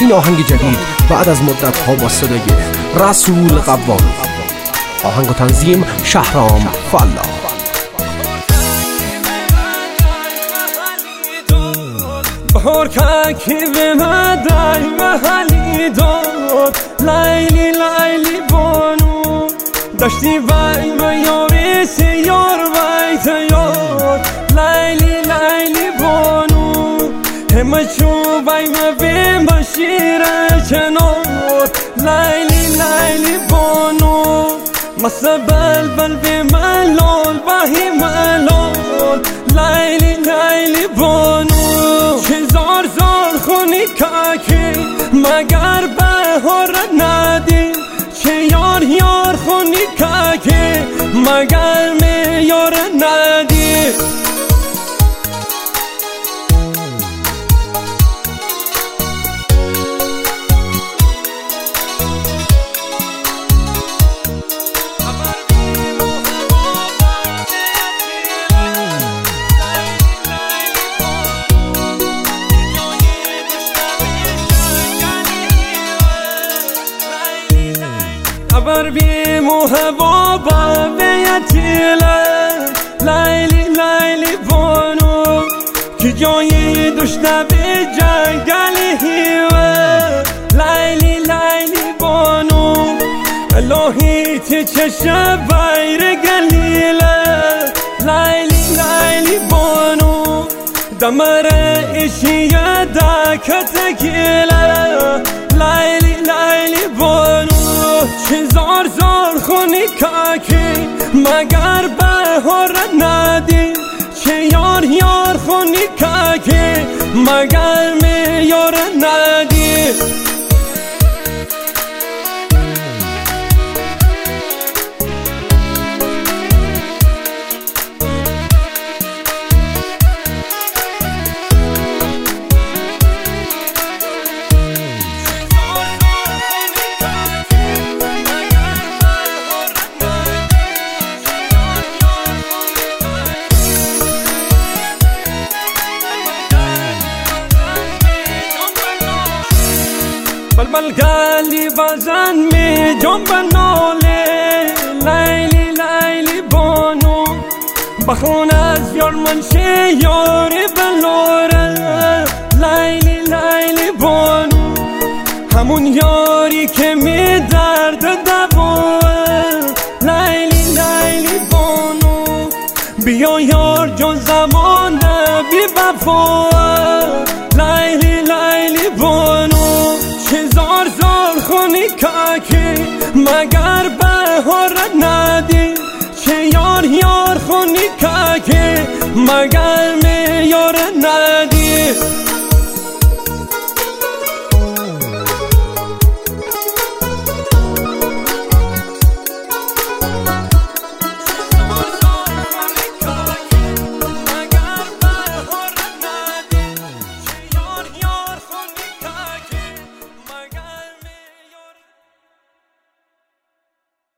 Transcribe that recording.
این آهنگ جدید بعد از مدت ها با صدای رسول قوام. آهنگ و تنظیم شهرام فلاح. بهار که به مدای محلی داد لیلی لیلی بانو داشتی وای و یاری سیار وای تیار لیلی لیلی بانو همه چو وای و بیم بشیر کنار لیلی لیلی بانو مسا بلبل به ملال بهی ملال لیلی لیلی بانو زار زار خونی که مگر بهار ندی چه یار یار خونی که مگر میار ندی خبر بیم و هوا با بیتیله لیلی لیلی بانو که جایی دشته به جنگلی هیوه لیلی لیلی بانو الهی تی چشه بیر گلیله لیلی لیلی بانو دمر ایشیه دکت گیله لیلی لیلی بانو چه زار زار خونی که مگر بهار ندی چه یار یار خونی که مگر میار ندی بلبل گلی بزن می جنب ناله لیلی لیلی بانو بخون از یار منشه یاری بلاره لیلی لیلی بانو همون یاری که می درد دواره لیلی لیلی بانو بیا یار جون زمان بی وفا لیلی لیلی بانو چه زار زار خونی که مگر بهار ندی چه یار یار خونی که مگر میار ندی